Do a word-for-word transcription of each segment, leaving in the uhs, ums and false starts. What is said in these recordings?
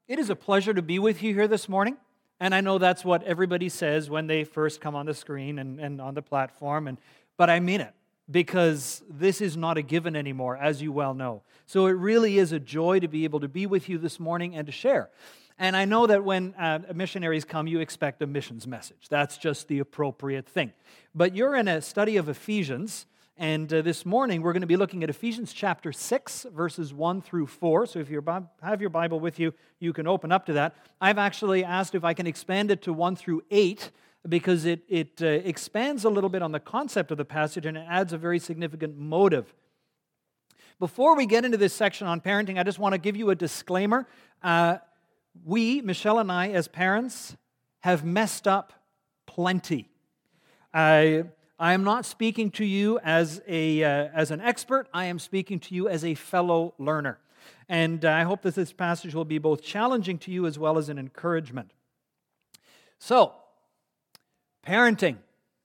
It is a pleasure to be with you here this morning, and I know that's what everybody says when they first come on the screen and, and on the platform, and but I mean it, because this is not a given anymore, as you well know. So it really is a joy to be able to be with you this morning and to share. And I know that when uh, missionaries come, you expect a missions message. That's just the appropriate thing. But you're in a study of Ephesians, and uh, this morning we're going to be looking at Ephesians chapter six, verses one through four. So if you have your Bible with you, you can open up to that. I've actually asked if I can expand it to one through eight, because it, it uh, expands a little bit on the concept of the passage, and it adds a very significant motive. Before we get into this section on parenting, I just want to give you a disclaimer. Uh, we, Michelle and I, as parents, have messed up plenty. I... I am not speaking to you as a uh, as an expert. I am speaking to you as a fellow learner. And uh, I hope that this passage will be both challenging to you as well as an encouragement. So, parenting.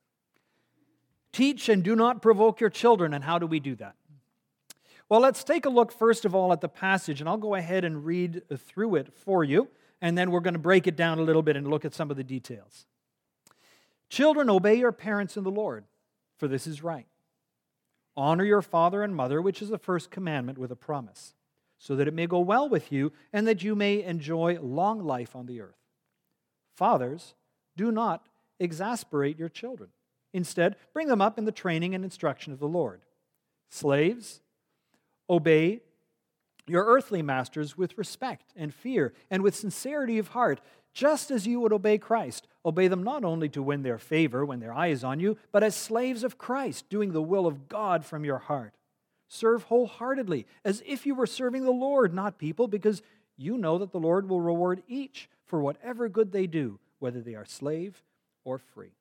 Teach and do not provoke your children. And how do we do that? Well, let's take a look first of all at the passage, and I'll go ahead and read through it for you, and then we're going to break it down a little bit and look at some of the details. Children, obey your parents in the Lord, for this is right. Honor your father and mother, which is the first commandment with a promise, so that it may go well with you and that you may enjoy long life on the earth. Fathers, do not exasperate your children. Instead, bring them up in the training and instruction of the Lord. Slaves, obey your earthly masters with respect and fear and with sincerity of heart, just as you would obey Christ. Obey them not only to win their favor when their eye is on you, but as slaves of Christ, doing the will of God from your heart. Serve wholeheartedly, as if you were serving the Lord, not people, because you know that the Lord will reward each for whatever good they do, whether they are slave or free.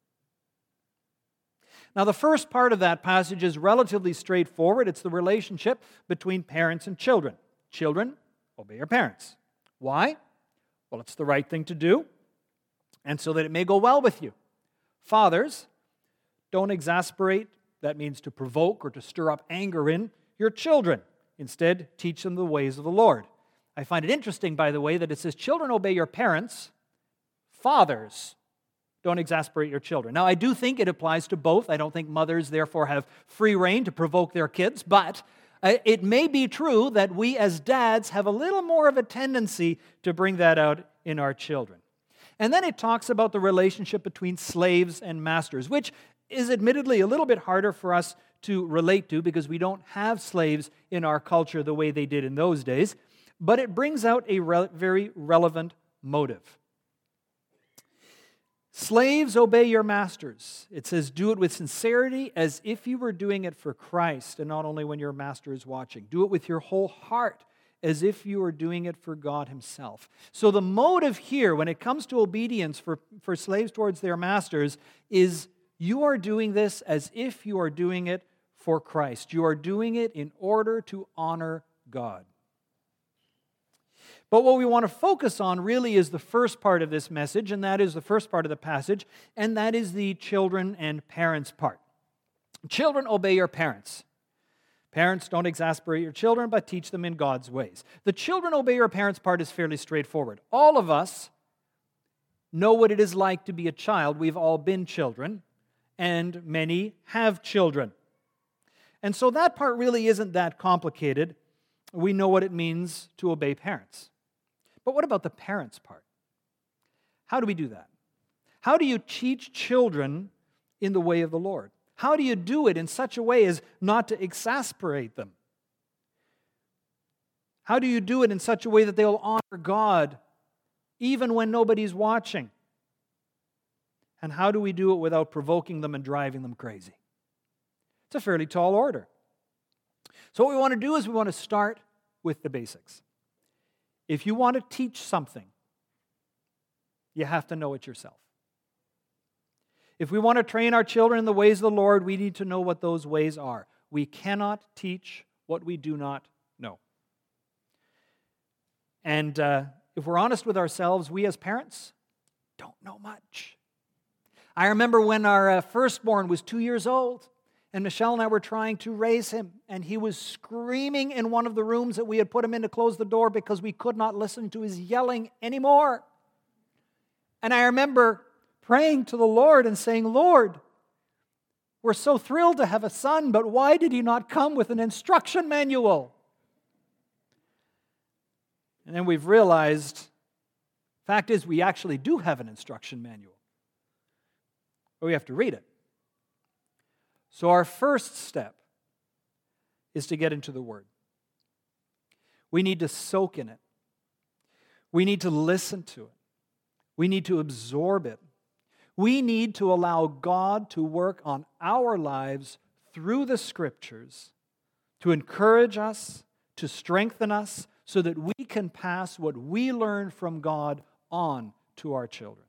Now, the first part of that passage is relatively straightforward. It's the relationship between parents and children. Children, obey your parents. Why? Well, it's the right thing to do, and so that it may go well with you. Fathers, don't exasperate, that means to provoke or to stir up anger in your children. Instead, teach them the ways of the Lord. I find it interesting, by the way, that it says, children, obey your parents. Fathers, don't exasperate your children. Now, I do think it applies to both. I don't think mothers, therefore, have free rein to provoke their kids, but it may be true that we as dads have a little more of a tendency to bring that out in our children. And then it talks about the relationship between slaves and masters, which is admittedly a little bit harder for us to relate to because we don't have slaves in our culture the way they did in those days, but it brings out a re- very relevant motive. Slaves, obey your masters. It says, do it with sincerity as if you were doing it for Christ and not only when your master is watching. Do it with your whole heart as if you were doing it for God himself. So the motive here when it comes to obedience for, for slaves towards their masters is you are doing this as if you are doing it for Christ. You are doing it in order to honor God. But what we want to focus on really is the first part of this message, and that is the first part of the passage, and that is the children and parents part. Children, obey your parents. Parents, don't exasperate your children, but teach them in God's ways. The children, obey your parents part is fairly straightforward. All of us know what it is like to be a child. We've all been children, and many have children. And so that part really isn't that complicated. We know what it means to obey parents. But what about the parents part? How do we do that? How do you teach children in the way of the Lord? How do you do it in such a way as not to exasperate them? How do you do it in such a way that they'll honor God even when nobody's watching? And how do we do it without provoking them and driving them crazy? It's a fairly tall order. So what we want to do is we want to start with the basics. If you want to teach something, you have to know it yourself. If we want to train our children in the ways of the Lord, we need to know what those ways are. We cannot teach what we do not know. And uh, if we're honest with ourselves, we as parents don't know much. I remember when our uh, firstborn was two years old, And Michelle and I were trying to raise him, and he was screaming in one of the rooms that we had put him in to close the door because we could not listen to his yelling anymore. And I remember praying to the Lord and saying, Lord, we're so thrilled to have a son, but why did he not come with an instruction manual? And then we've realized, fact is, we actually do have an instruction manual, but we have to read it. So our first step is to get into the Word. We need to soak in it. We need to listen to it. We need to absorb it. We need to allow God to work on our lives through the Scriptures to encourage us, to strengthen us, so that we can pass what we learn from God on to our children.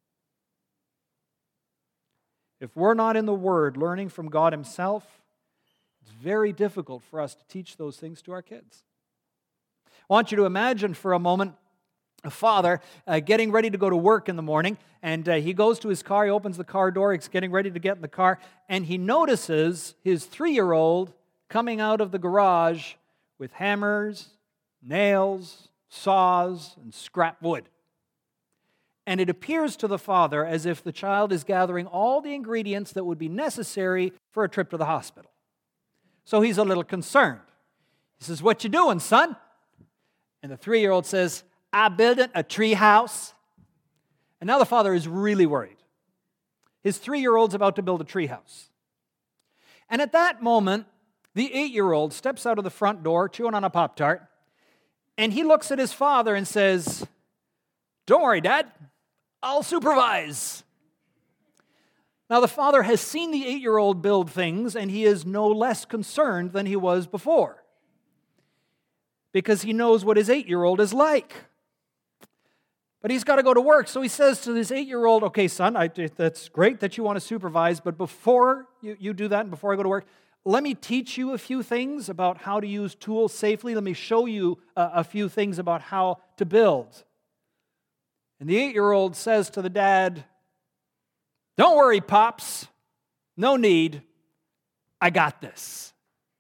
If we're not in the Word learning from God Himself, it's very difficult for us to teach those things to our kids. I want you to imagine for a moment a father uh, getting ready to go to work in the morning, and uh, he goes to his car, he opens the car door, he's getting ready to get in the car, and he notices his three-year-old coming out of the garage with hammers, nails, saws, and scrap wood. And it appears to the father as if the child is gathering all the ingredients that would be necessary for a trip to the hospital. So he's a little concerned. He says, "What you doing, son?" And the three-year-old says, "I building a tree house." And now the father is really worried. His three-year-old's about to build a tree house. And at that moment, the eight-year-old steps out of the front door, chewing on a Pop-Tart, and he looks at his father and says, "Don't worry, Dad, I'll supervise." Now, the father has seen the eight-year-old build things, and he is no less concerned than he was before, because he knows what his eight-year-old is like. But he's got to go to work, so he says to his eight-year-old, "Okay, son, I, that's great that you want to supervise, but before you, you do that and before I go to work, let me teach you a few things about how to use tools safely. Let me show you a, a few things about how to build." And the eight-year-old says to the dad, "Don't worry, Pops. No need. I got this."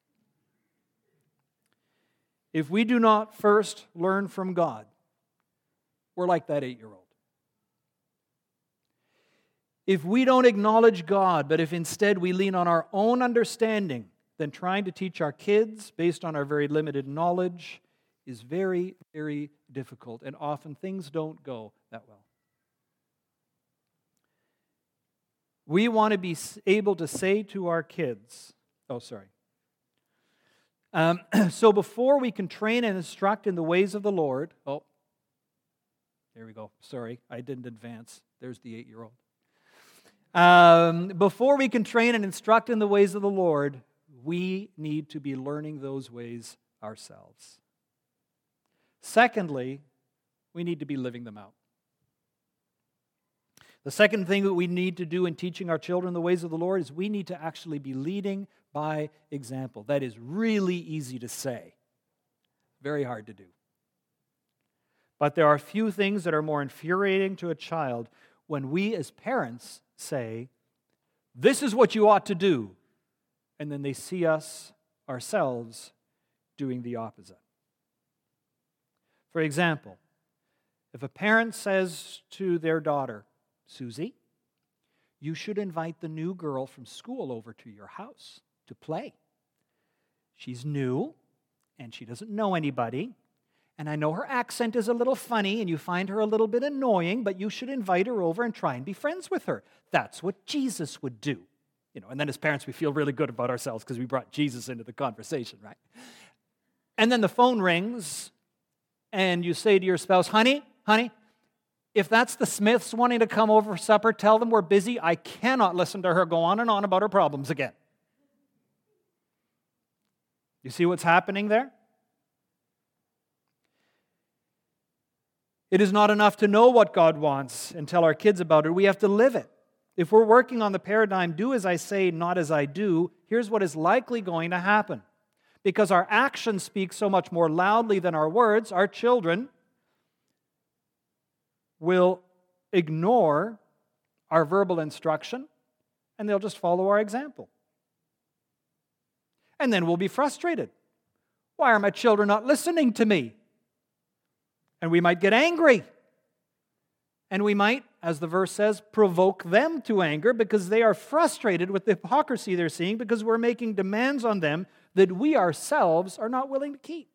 If we do not first learn from God, we're like that eight-year-old. If we don't acknowledge God, but if instead we lean on our own understanding, then trying to teach our kids based on our very limited knowledge is very, very difficult, and often things don't go that well. We want to be able to say to our kids, oh, sorry. Um, so before we can train and instruct in the ways of the Lord, oh, there we go. Sorry, I didn't advance. There's the eight-year-old. Um, before we can train and instruct in the ways of the Lord, we need to be learning those ways ourselves. Secondly, we need to be living them out. The second thing that we need to do in teaching our children the ways of the Lord is we need to actually be leading by example. That is really easy to say, very hard to do. But there are few things that are more infuriating to a child when we as parents say, "This is what you ought to do," and then they see us ourselves doing the opposite. For example, if a parent says to their daughter, "Susie, you should invite the new girl from school over to your house to play. She's new, and she doesn't know anybody, and I know her accent is a little funny, and you find her a little bit annoying, but you should invite her over and try and be friends with her. That's what Jesus would do." You know, and then as parents, we feel really good about ourselves because we brought Jesus into the conversation, right? And then the phone rings, and you say to your spouse, honey, honey, if that's the Smiths wanting to come over for supper, tell them we're busy. I cannot listen to her go on and on about her problems again." You see what's happening there? It is not enough to know what God wants and tell our kids about it. We have to live it. If we're working on the paradigm, do as I say, not as I do, here's what is likely going to happen. Because our actions speak so much more loudly than our words, our children will ignore our verbal instruction, and they'll just follow our example. And then we'll be frustrated. Why are my children not listening to me? And we might get angry. And we might, as the verse says, provoke them to anger because they are frustrated with the hypocrisy they're seeing because we're making demands on them that we ourselves are not willing to keep.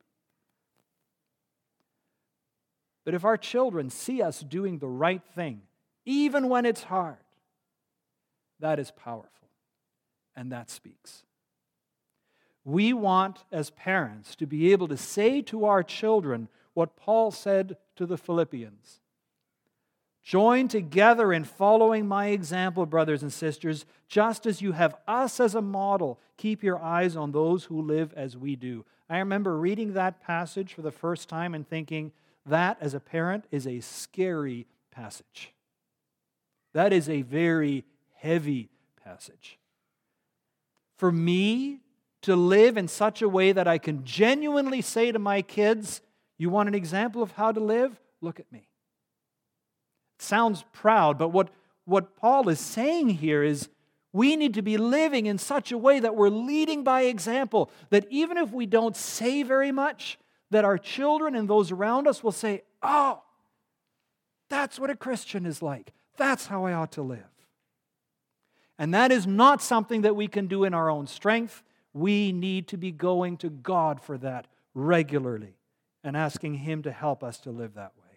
But if our children see us doing the right thing, even when it's hard, that is powerful, and that speaks. We want, as parents, to be able to say to our children what Paul said to the Philippians. Join together in following my example, brothers and sisters, just as you have us as a model. Keep your eyes on those who live as we do. I remember reading that passage for the first time and thinking, that, as a parent, is a scary passage. That is a very heavy passage. For me to live in such a way that I can genuinely say to my kids, you want an example of how to live? Look at me. It sounds proud, but what, what Paul is saying here is we need to be living in such a way that we're leading by example, that even if we don't say very much, that our children and those around us will say, oh, that's what a Christian is like. That's how I ought to live. And that is not something that we can do in our own strength. We need to be going to God for that regularly and asking Him to help us to live that way.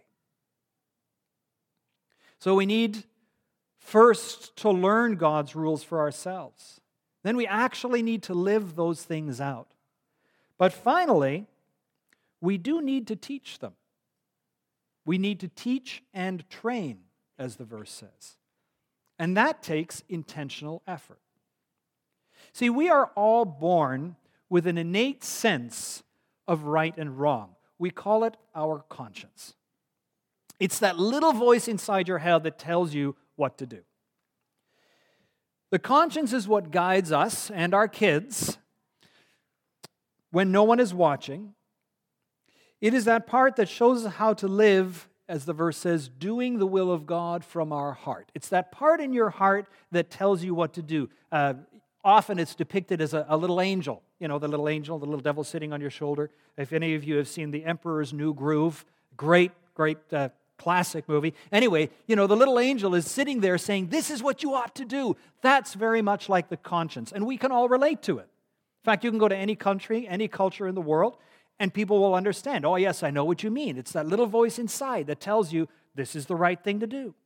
So we need first to learn God's rules for ourselves. Then we actually need to live those things out. But finally, we do need to teach them. We need to teach and train, as the verse says. And that takes intentional effort. See, we are all born with an innate sense of right and wrong. We call it our conscience. It's that little voice inside your head that tells you what to do. The conscience is what guides us and our kids when no one is watching. It is that part that shows us how to live, as the verse says, doing the will of God from our heart. It's that part in your heart that tells you what to do. Uh, often it's depicted as a, a little angel. You know, the little angel, the little devil sitting on your shoulder. If any of you have seen The Emperor's New Groove, great, great uh, classic movie. Anyway, you know, the little angel is sitting there saying, this is what you ought to do. That's very much like the conscience, and we can all relate to it. In fact, you can go to any country, any culture in the world, and people will understand, oh yes, I know what you mean. It's that little voice inside that tells you this is the right thing to do.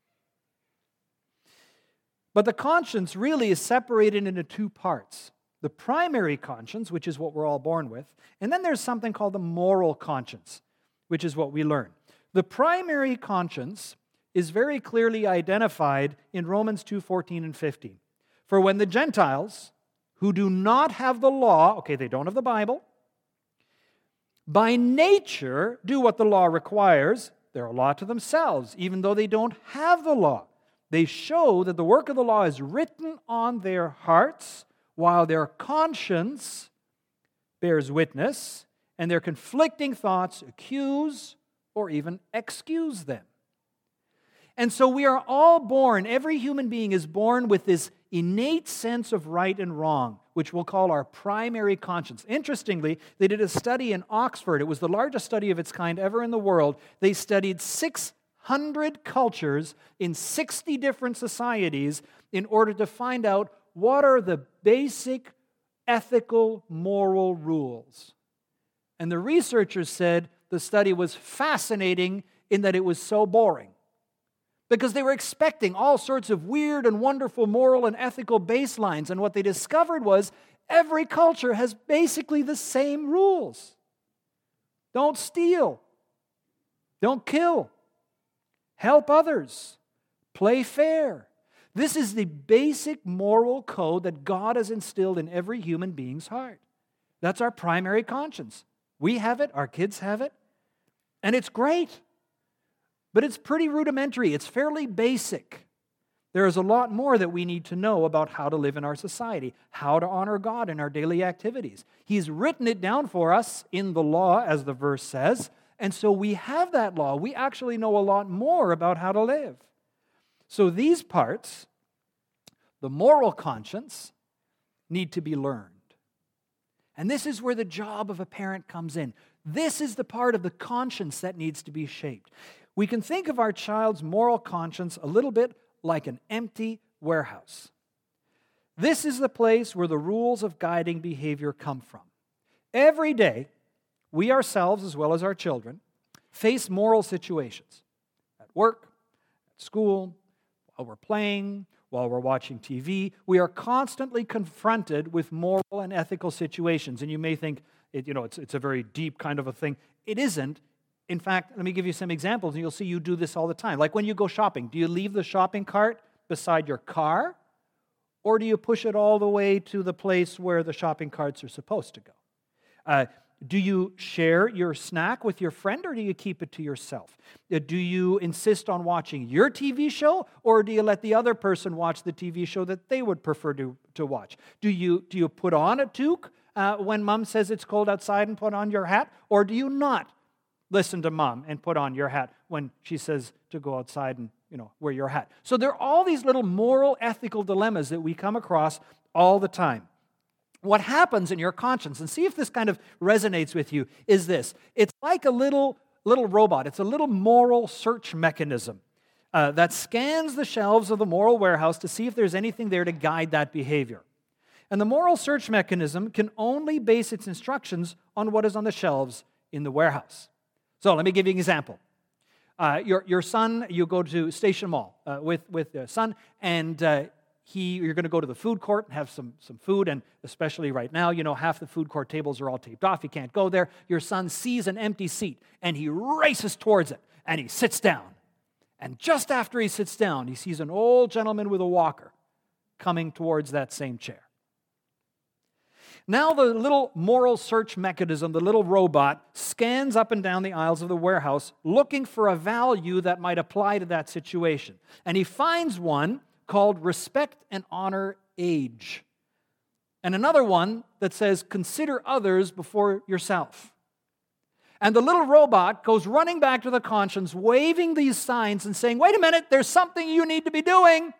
But the conscience really is separated into two parts. The primary conscience, which is what we're all born with, and then there's something called the moral conscience, which is what we learn. The primary conscience is very clearly identified in Romans two fourteen and fifteen. For when the Gentiles, who do not have the law, okay, they don't have the Bible, by nature do what the law requires, they're a law to themselves, even though they don't have the law. They show that the work of the law is written on their hearts, while their conscience bears witness, and their conflicting thoughts accuse or even excuse them. And so we are all born, every human being is born with this innate sense of right and wrong, which we'll call our primary conscience. Interestingly, they did a study in Oxford. It was the largest study of its kind ever in the world. They studied six hundred cultures in sixty different societies in order to find out what are the basic ethical, moral rules. And the researchers said the study was fascinating in that it was so boring, because they were expecting all sorts of weird and wonderful moral and ethical baselines. And what they discovered was every culture has basically the same rules. Don't steal. Don't kill. Help others. Play fair. This is the basic moral code that God has instilled in every human being's heart. That's our primary conscience. We have it. Our kids have it. And it's great. But it's pretty rudimentary. It's fairly basic. There is a lot more that we need to know about how to live in our society, how to honor God in our daily activities. He's written it down for us in the law, as the verse says, and so we have that law. We actually know a lot more about how to live. So these parts, the moral conscience, need to be learned. And this is where the job of a parent comes in. This is the part of the conscience that needs to be shaped. We can think of our child's moral conscience a little bit like an empty warehouse. This is the place where the rules of guiding behavior come from. Every day, we ourselves, as well as our children, face moral situations at work, at school, while we're playing, while we're watching T V. We are constantly confronted with moral and ethical situations. And you may think, it, you know, it's, it's a very deep kind of a thing. It isn't. In fact, let me give you some examples, and you'll see you do this all the time. Like when you go shopping, do you leave the shopping cart beside your car, or do you push it all the way to the place where the shopping carts are supposed to go? Uh, do you share your snack with your friend, or do you keep it to yourself? Uh, do you insist on watching your T V show, or do you let the other person watch the T V show that they would prefer to, to watch? Do you, do you put on a toque uh, when mom says it's cold outside and put on your hat, or do you not listen to mom and put on your hat when she says to go outside and, you know, wear your hat? So there are all these little moral, ethical dilemmas that we come across all the time. What happens in your conscience, and see if this kind of resonates with you, is this. It's like a little, little robot. It's a little moral search mechanism uh, that scans the shelves of the moral warehouse to see if there's anything there to guide that behavior. And the moral search mechanism can only base its instructions on what is on the shelves in the warehouse. So let me give you an example. Uh, your, your son, you go to Station Mall uh, with, with your son, and uh, he, you're going to go to the food court and have some, some food, and especially right now, you know, half the food court tables are all taped off. You can't go there. Your son sees an empty seat, and he races towards it, and he sits down. And just after he sits down, he sees an old gentleman with a walker coming towards that same chair. Now the little moral search mechanism, the little robot, scans up and down the aisles of the warehouse looking for a value that might apply to that situation. And he finds one called respect and honor age. And another one that says consider others before yourself. And the little robot goes running back to the conscience, waving these signs and saying, wait a minute, there's something you need to be doing.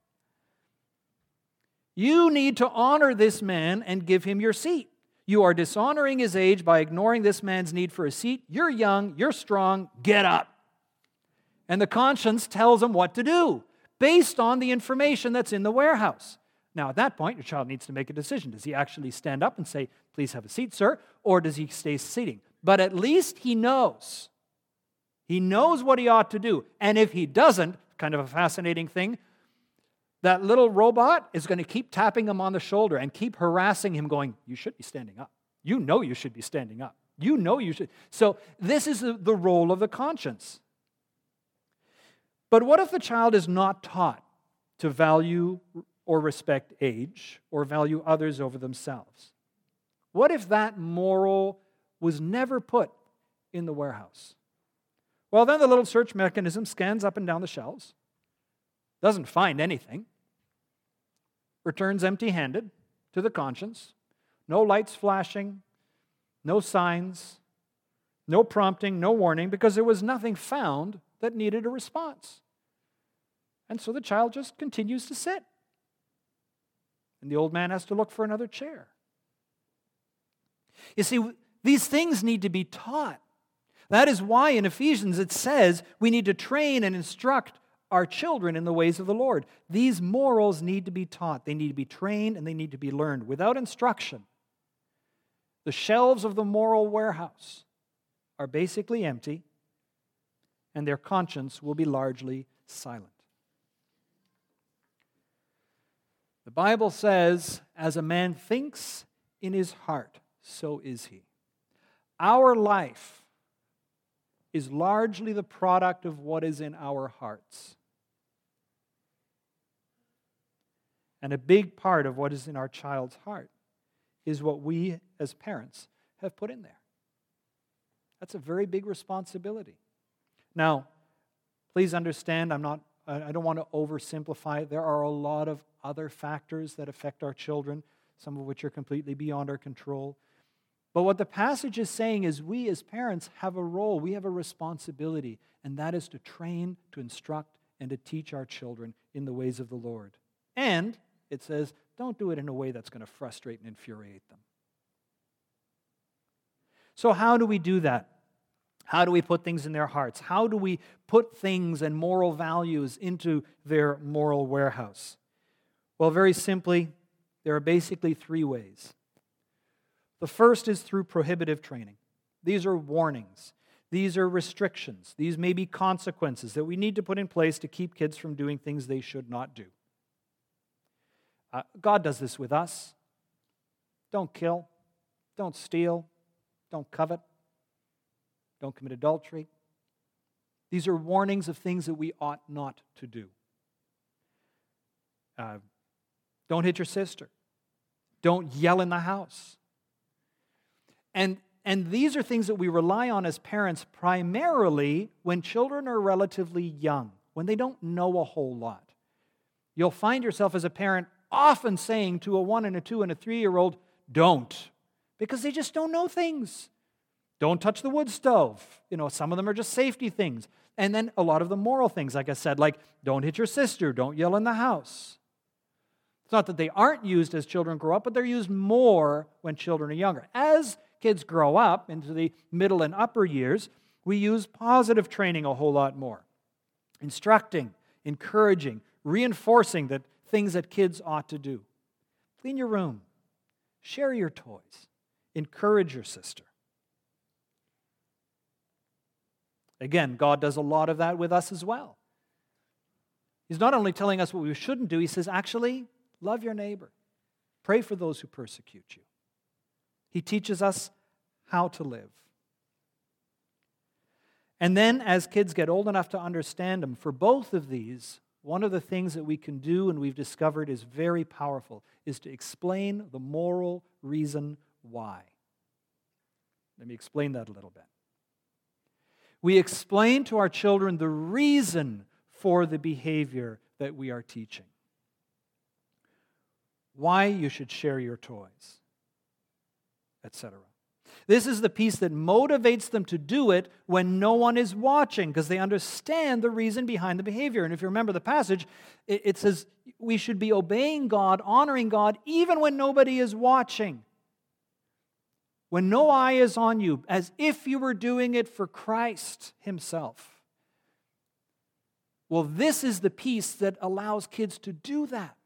You need to honor this man and give him your seat. You are dishonoring his age by ignoring this man's need for a seat. You're young, you're strong, get up. And the conscience tells him what to do based on the information that's in the warehouse. Now, at that point, your child needs to make a decision. Does he actually stand up and say, please have a seat, sir, or does he stay sitting? But at least he knows. He knows what he ought to do. And if he doesn't, kind of a fascinating thing, that little robot is going to keep tapping him on the shoulder and keep harassing him, going, you should be standing up. You know you should be standing up. You know you should. So this is the role of the conscience. But what if the child is not taught to value or respect age or value others over themselves? What if that moral was never put in the warehouse? Well, then the little search mechanism scans up and down the shelves, doesn't find anything, returns empty-handed to the conscience, no lights flashing, no signs, no prompting, no warning, because there was nothing found that needed a response. And so the child just continues to sit. And the old man has to look for another chair. You see, these things need to be taught. That is why in Ephesians it says we need to train and instruct our children in the ways of the Lord. These morals need to be taught. They need to be trained and they need to be learned. Without instruction, the shelves of the moral warehouse are basically empty and their conscience will be largely silent. The Bible says, as a man thinks in his heart, so is he. Our life is largely the product of what is in our hearts. And a big part of what is in our child's heart is what we as parents have put in there. That's a very big responsibility. Now, please understand, I'm not, I don't want to oversimplify. There are a lot of other factors that affect our children, some of which are completely beyond our control. But what the passage is saying is we as parents have a role, we have a responsibility, and that is to train, to instruct, and to teach our children in the ways of the Lord. And it says, don't do it in a way that's going to frustrate and infuriate them. So how do we do that? How do we put things in their hearts? How do we put things and moral values into their moral warehouse? Well, very simply, there are basically three ways. The first is through prohibitive training. These are warnings. These are restrictions. These may be consequences that we need to put in place to keep kids from doing things they should not do. Uh, God does this with us. Don't kill. Don't steal. Don't covet. Don't commit adultery. These are warnings of things that we ought not to do. Uh, don't hit your sister. Don't yell in the house. And, and these are things that we rely on as parents primarily when children are relatively young, when they don't know a whole lot. You'll find yourself as a parent often saying to a one and a two and a three-year-old, don't, because they just don't know things. Don't touch the wood stove. You know, some of them are just safety things. And then a lot of the moral things, like I said, like don't hit your sister, don't yell in the house. It's not that they aren't used as children grow up, but they're used more when children are younger. As kids grow up into the middle and upper years, we use positive training a whole lot more. Instructing, encouraging, reinforcing that things that kids ought to do. Clean your room. Share your toys. Encourage your sister. Again, God does a lot of that with us as well. He's not only telling us what we shouldn't do, he says, actually, love your neighbor. Pray for those who persecute you. He teaches us how to live. And then, as kids get old enough to understand them, for both of these, one of the things that we can do and we've discovered is very powerful, is to explain the moral reason why. Let me explain that a little bit. We explain to our children the reason for the behavior that we are teaching. Why you should share your toys, et cetera. This is the piece that motivates them to do it when no one is watching, because they understand the reason behind the behavior. And if you remember the passage, it says we should be obeying God, honoring God, even when nobody is watching. When no eye is on you, as if you were doing it for Christ himself. Well, this is the piece that allows kids to do that.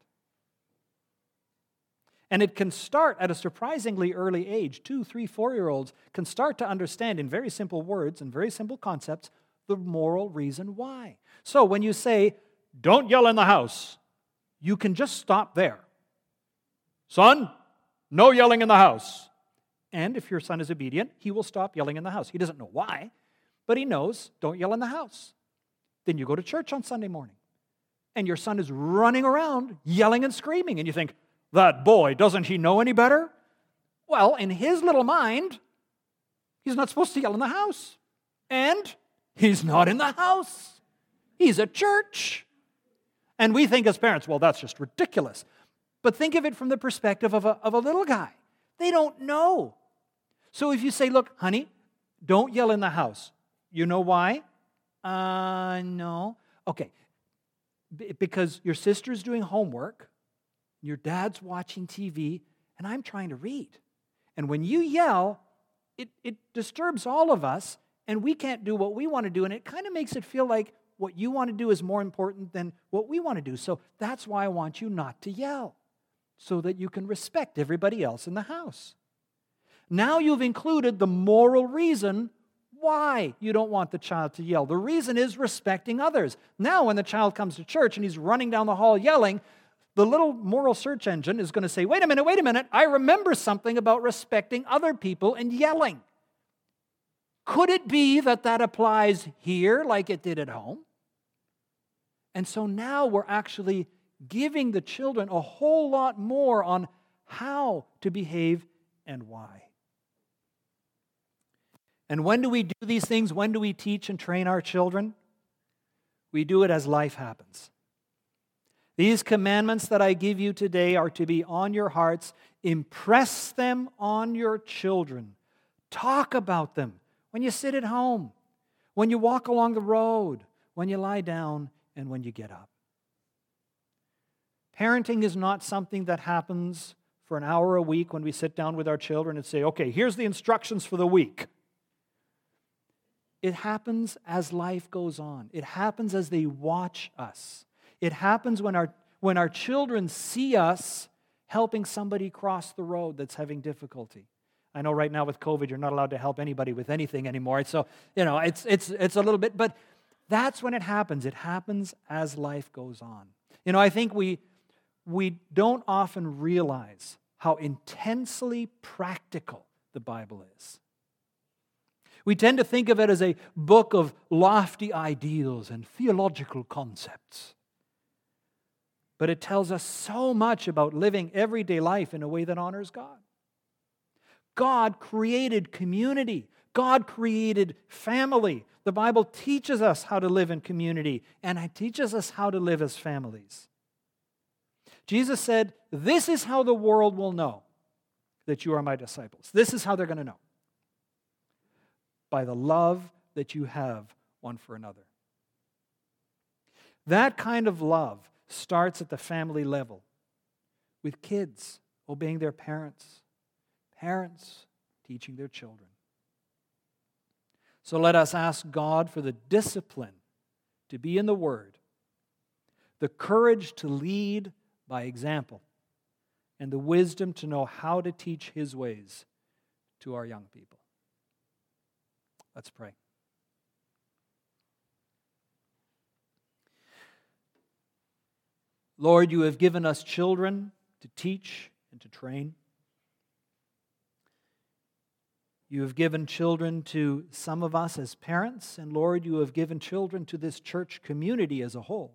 And it can start at a surprisingly early age. Two, three, four-year-olds can start to understand in very simple words and very simple concepts the moral reason why. So when you say, don't yell in the house, you can just stop there. Son, no yelling in the house. And if your son is obedient, he will stop yelling in the house. He doesn't know why, but he knows, don't yell in the house. Then you go to church on Sunday morning, and your son is running around yelling and screaming, and you think, that boy, doesn't he know any better? Well, in his little mind, he's not supposed to yell in the house. And he's not in the house. He's at church. And we think as parents, well, that's just ridiculous. But think of it from the perspective of a, of a little guy. They don't know. So if you say, look, honey, don't yell in the house. You know why? Uh, no. Okay. B- because your sister's doing homework, your dad's watching T V, and I'm trying to read. And when you yell, it, it disturbs all of us, and we can't do what we want to do, and it kind of makes it feel like what you want to do is more important than what we want to do. So that's why I want you not to yell, so that you can respect everybody else in the house. Now you've included the moral reason why you don't want the child to yell. The reason is respecting others. Now when the child comes to church and he's running down the hall yelling, the little moral search engine is going to say, wait a minute, wait a minute, I remember something about respecting other people and yelling. Could it be that that applies here like it did at home? And so now we're actually giving the children a whole lot more on how to behave and why. And when do we do these things? When do we teach and train our children? We do it as life happens. These commandments that I give you today are to be on your hearts. Impress them on your children. Talk about them when you sit at home, when you walk along the road, when you lie down, and when you get up. Parenting is not something that happens for an hour a week when we sit down with our children and say, okay, here's the instructions for the week. It happens as life goes on. It happens as they watch us. It happens when our, when our children see us helping somebody cross the road that's having difficulty. I know right now with COVID, you're not allowed to help anybody with anything anymore. So, you know, it's it's it's a little bit, but that's when it happens. It happens as life goes on. You know, I think we we don't often realize how intensely practical the Bible is. We tend to think of it as a book of lofty ideals and theological concepts. But it tells us so much about living everyday life in a way that honors God. God created community. God created family. The Bible teaches us how to live in community, and it teaches us how to live as families. Jesus said, "This is how the world will know that you are my disciples." This is how they're going to know. By the love that you have one for another. That kind of love starts at the family level, with kids obeying their parents, parents teaching their children. So let us ask God for the discipline to be in the Word, the courage to lead by example, and the wisdom to know how to teach His ways to our young people. Let's pray. Lord, you have given us children to teach and to train. You have given children to some of us as parents, and Lord, you have given children to this church community as a whole.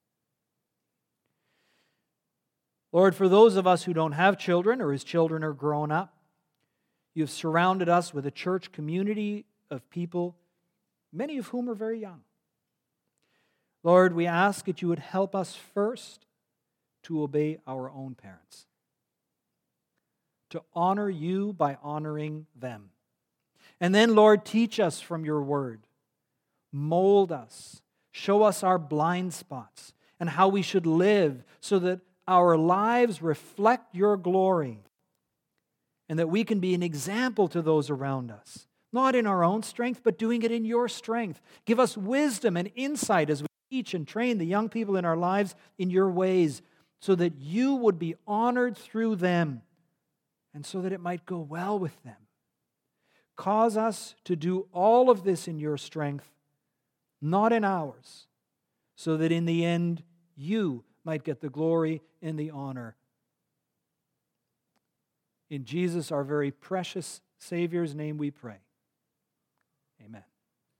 Lord, for those of us who don't have children or whose children are grown up, you have surrounded us with a church community of people, many of whom are very young. Lord, we ask that you would help us first to obey our own parents, to honor you by honoring them. And then, Lord, teach us from your word. Mold us. Show us our blind spots and how we should live so that our lives reflect your glory and that we can be an example to those around us. Not in our own strength, but doing it in your strength. Give us wisdom and insight as we teach and train the young people in our lives in your ways so that you would be honored through them and so that it might go well with them. Cause us to do all of this in your strength, not in ours, so that in the end you might get the glory and the honor. In Jesus, our very precious Savior's name we pray. Amen.